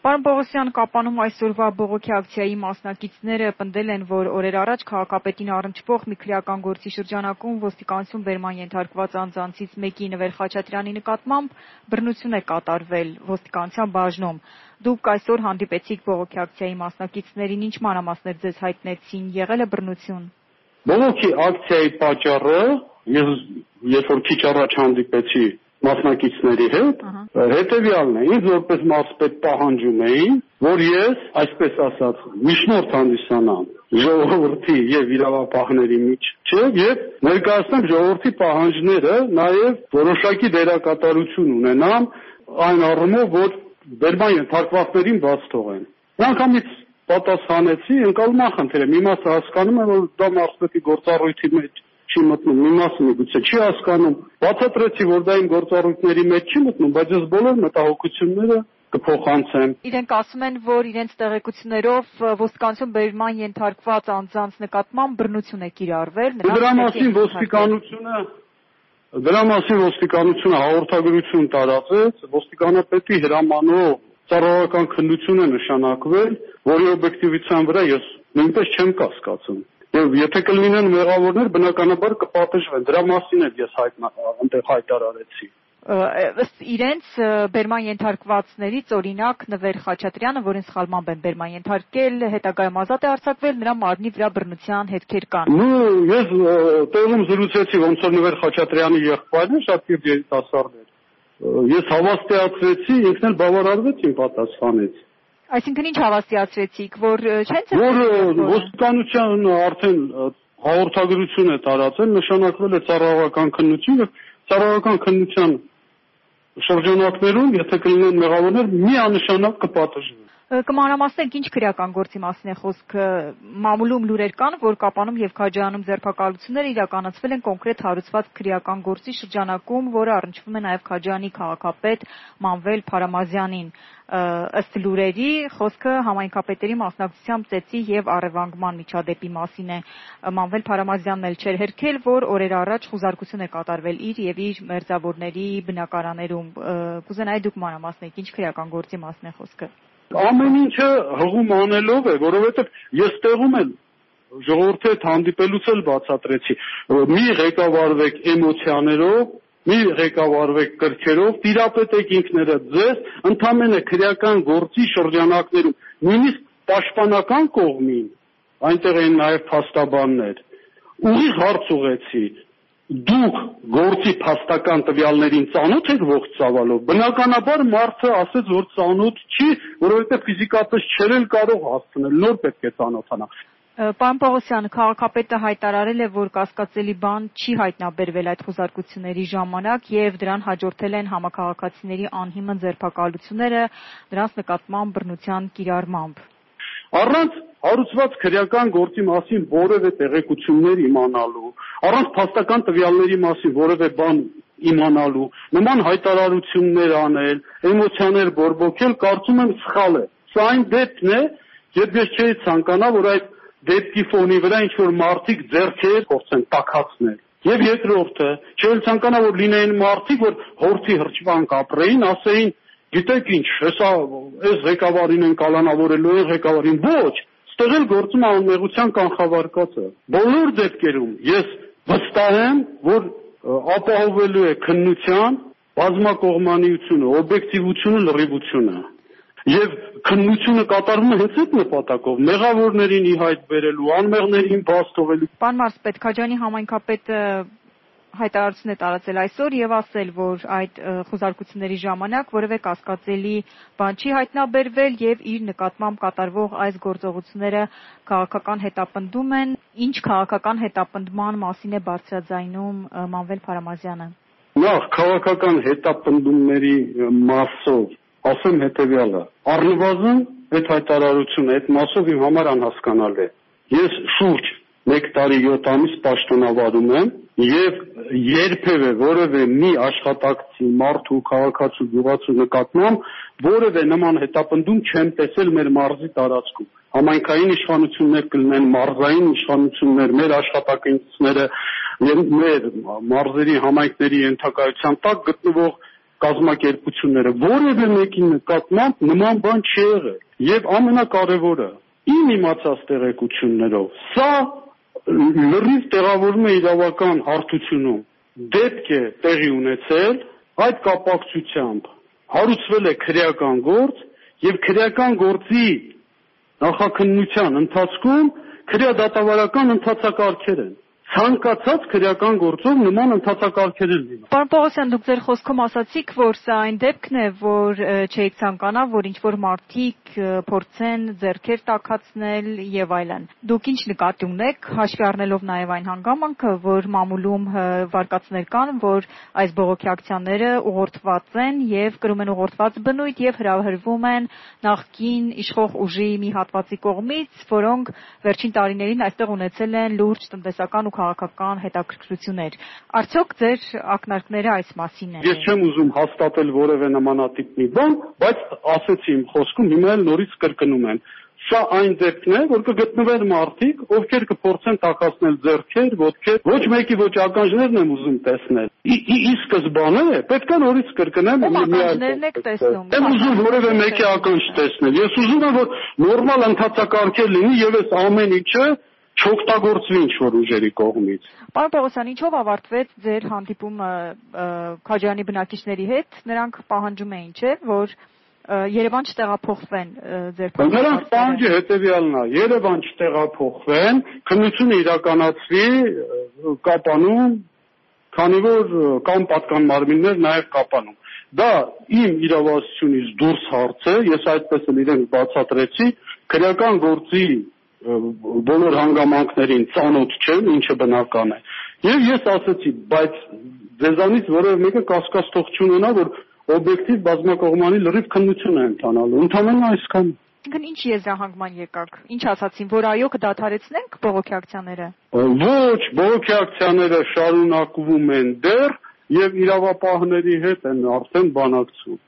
Պարոն Պողոսյան, Կապանում այսօրվա բողոքի ակցիայի մասնակիցները պնդել են, որ օրեր առաջ քաղաքապետին առնչվող մի քրեական գործի շրջանակում ոստիկանություն բերման ենթարկված անձանցից մեկի Նվեր Խաչատրյանի նկատմամբ բռնություն է կատարվել ոստիկանության բաժնում։ Դուք այսօր հանդիպեցիք բողոքի ակցիայի մասնակիցներին, ինչ մանրամասներ ձեզ հայտնեցին, եղել է բռնություն։ Բողոքի ակցիայի պատճառը ես երբ որ քիչ առաջ հանդիպեցի մասնակիցների հետ, հետևյալն է, ինձ որպես մարզպետ պահանջում էին, որ ես, այսպես ասած, միջնորդ հանդիսանամ ժողովրդի եւ իրավապահների միջեւ եւ ներկայացնեմ ժողովրդի պահանջները, նաեւ որոշակի դերակատարություն ունենամ այն առումով, որ բերման ենթարկվածներին բաց թողեն։ Միանգամից պատասխանեցի, ընկալման խնդիր է, մի մասը հասկանում եմ, որ դա մարզպետի գործառույթի մեջ չի մտնում, մի մասը միգուցե չի հասկանում, բացատրեցի, որ դա իմ գործառույթների մեջ չի մտնում, բայց ես բոլոր մտահոգությունները կփոխանցեմ։ Իրենք ասում են, որ իրենց տեղեկություններով ոստիկանություն բերման ենթարկված անձանց նկատմամբ բռնություն է կիրառվել։ Դրա մասին ոստիկանությունը հաղորդագրություն տարածեց, ոստիկանապետի հրամանով ծառայական քննություն է նշանակվել, որի օբյեկտիվության վրա ես նույնպես չեմ կասկածում։ Եվ եթե կլինեն մեղավորներ, բնականաբար կպատժվեն։ Դրա մասին էլ ես այնտեղ հայտարարեցի։ Ըստ իրենց բերման ենթարկվածներից օրինակ Նվեր Խաչատրյանը, որին սխալմամբ են բերման ենթարկել, հետագայում ազատ է արձակվել, նրա մարմնի վրա բռնության հետքեր կան։ Ես տեղում զրուցեցի ոնց որ Նվեր Խաչատրյանի եղբայրն է, շատ երիտասարդ էր։ Ես հավաստիացրեցի, ինքն էլ բավարարվեց իմ պատասխանից։ Այսինքն ինչ հավաստիացրեցիք, որ չեն որ ոստիկանությունը արդեն հաղորդագրություն է տարածել, նշանակվել է ծառայական քննություն եւ ծառայական քննության շրջանակներում, եթե կլինեն մեղավորներ, միանշանակ կպատժվեն։ Կմանրամասնենք ինչ քրեական գործի մասին է խոսքը։ Մամուլում լուրեր կան, որ Կապանում եւ Քաջարյանում ձերբակալությունները իրականացվել են կոնկրետ հարուցված քրեական գործի շրջանակում, որը առնչվում է նաեւ Քաջարյանի քաղաքապետ Մանվել Փարամազյանին։ Ըստ լուրերի խոսքը համայնքապետերի մասնակցությամբ ծեծի եւ առևանգման միջադեպի մասին է։ Մանվել Փարամազյանն էլ չէր հերքել, որ օրեր առաջ խուզարկություն է կատարվել իր եւ իր մերձավորների բնակարաներում։ Կուզենայի դուք մանրամասնեք ինչ քրեական գործի մասին է խոսքը։ Ամեն ինչը հղում անելով է, որովհետև ես տեղում եմ ժողովրդի հետ հանդիպելուց էլ բացատրեցի։ Մի ղեկավարվեք էմոցիաներով, մի ղեկավարվեք կրքերով, տիրապետեք ինքներդ ձեզ, ընդամենը քրեական գործի շրջանակներում, նույնիսկ պաշտպանական կողմին, այնտեղ են նաև փաստաբաններ, ուղիղ հարց ուղեցի։ Դուք գործի փաստական տվյալներին ծանոթ եք ողջ ծավալով։ Բնականաբար մարդը ասեց, որ ծանոթ չի, որովհետև ֆիզիկապես չէր էլ կարող հասցնել, նոր պետք է ծանոթանա։ Պարոն Պողոսյան, քաղաքապետը հայտարարել է, որ կասկածելի բան չի հայտնաբերվել այդ խուզարկությունների ժամանակ եւ դրան հաջորդել են համակարգացիների անհիմն ձերբակալությունները դրանց նկատմամբ բռնության կիրառմամբ։ Առանց հարուցված քրեական գործի մասին որևէ տեղեկություններ իմանալու, առանց փաստական տվյալների մասին որևէ բան իմանալու, նման հայտարարություններ անել, էմոցիաներ բորբոքել, կարծում եմ սխալ է։ Սա այն դեպքն է, երբ ես չէի ցանկանա, որ այդ դեպքի ֆոնի վրա ինչ-որ մարդիկ ձեռքեր փորձեն տաքացնել։ Եվ երկրորդը, չէի ցանկանա, որ լինեին մարդիկ, որ հորթի հրճվանք ապրեին, ասեին, գիտեք ինչ, հեսա այս ղեկավարին են կալանավորելու, այն ղեկավարին ոչ, ստեղ էլ գործում է անմեղության կանխավարկածը։ Բոլոր դեպքերում ես վստահ եմ, որ ապահովելու է քննության բազմակողմանիությունը, օբյեկտիվությունը, լրիվությունը։ Եվ քննությունը կատարվում է հենց այդ նպատակով, մեղավորներին ի հայտ բերելու, անմեղներին բաց թողելու։ Պարոն մարզպետ, Քաջարյանի համայնքապետը հայտարարություն է տարածել այսօր եւ ասել, որ այդ խուզարկությունների ժամանակ որևէ կասկածելի բան չի հայտնաբերվել եւ իր նկատմամբ կատարվող այս գործողությունները քաղաքական հետապնդում են։ Ինչ քաղաքական հետապնդման մասին է բարձրաձայնում Մանվել Փարամազյանը։ Նախ քաղաքական հետապնդումների մասով ասեմ հետեւյալը. առնվազն այդ հայտարարությունը այդ մասով իմ համար անհասկանալի է։ Ես շուրջ 1 տարի 7 ամիս պաշտոնավարում եմ եւ երբևէ որևէ մի աշխատակցի մարդու քաղաքացու գյուղացու նկատմամբ որևէ նման հետապնդում չեմ տեսել մեր մարզի տարածքում։ Համայնքային իշխանություններ կլինեն, մարզային իշխանություններ, մեր աշխատակիցները եւ մեր մարզերի համայնքների ենթակայության տակ գտնվող կազմակերպությունները, որևէ մեկի նկատմամբ նման բան չի եղել։ Եվ ամենակարևորը, իմ իմացած տեղեկություններով, սա լրիվ տեղավորվում է իրավական հարթությունում, դեպք է տեղի ունեցել, այդ կապակցությամբ հարուցվել է քրեական գործ եւ քրեական գործի նախաքննության ընթացքում քրեադատավարական ընթացակարգեր են։ Ցանկացած քրեական գործով նման ընթացակարգեր են լինում։ Պարոն Պողոսյան, դուք ձեր խոսքում ասացիք, որ սա այն դեպքն է, որ չէիք ցանկանա, որ ինչ-որ մարդիկ փորձեն ձեռքեր տաքացնել եւ այլն։ Դուք ինչ նկատի ունեք, հաշվի առնելով նաեւ այն հանգամանքը, որ մամուլում վարկածներ կան, որ այս բողոքի ակցիաները ուղղորդված են եւ կրում են ուղղորդված բնույթ եւ հրավիրվում են նախկին իշխող ուժի մի հատվածի կողմից, որոնք վերջին տարիներին այստեղ ունեցել են լուրջ տնտեսական ու քաղաքական հետաքրքրություններ։ Արդյոք ձեր ակնարկները այս մասին են։ Ես չեմ ուզում հաստատել որևէ նմանատիպ մի բան, բայց ասեցի իմ խոսքում, հիմա էլ նորից կրկնում եմ։ Սա այն դեպքն է, որ կգտնվեն մարդիկ, ովքեր կփորձեն տաքացնել ձեռքեր, ոտքեր, ոչ մեկի ոչ ականջներն եմ ուզում տեսնել։ Ի սկզբանե պետք է նորից կրկնեմ, ականջներն եք տեսնում։ Եմ ուզում որևէ մեկի ականջ տեսնել։ Ես ուզում եմ, որ նորմալ ընթացակարգեր լինի եւ այս ամեն ինչը չօգտագործվի ինչ-որ ուժերի կողմից։ Պարոն Պողոսյան, ինչով ավարտվեց ձեր հանդիպումը Քաջարյանի բնակիչների հետ։ Նրանք պահանջում էին, չէ՞, որ Երևան չտեղափոխվեն ձեր փոխանցները։ Նրանց պահանջը հետևյալն է. Երևան չտեղափոխվեն, քննությունը իրականացվի Կապանում, քանի որ կան պատկան մարմիններ նաև Կապանում։ Դա իմ իրավասությունից դուրս հարց է, ես այդպես էլ իրենք բացատրեցի, քրեական գործի բոլոր հանգամանքներին ծանոթ չեմ, ինչը բնական է։ Եվ ես ասացի, բայց ձեզանից որևէ մեկը կասկած թող չունենա, որ օբյեկտիվ բազմակողմանի լրիվ քննություն է ընթանալու։ Ընդհանրապես այսքան։ Ինչ եզրահանգման եկաք։ Ինչ ասացին, որ այո կդադարեցնենք բողոքի ակցիաները։ Ոչ, բողոքի ակցիաները շարունակվում են դեռ եւ իրավապահների հետ են արդեն բանակցում։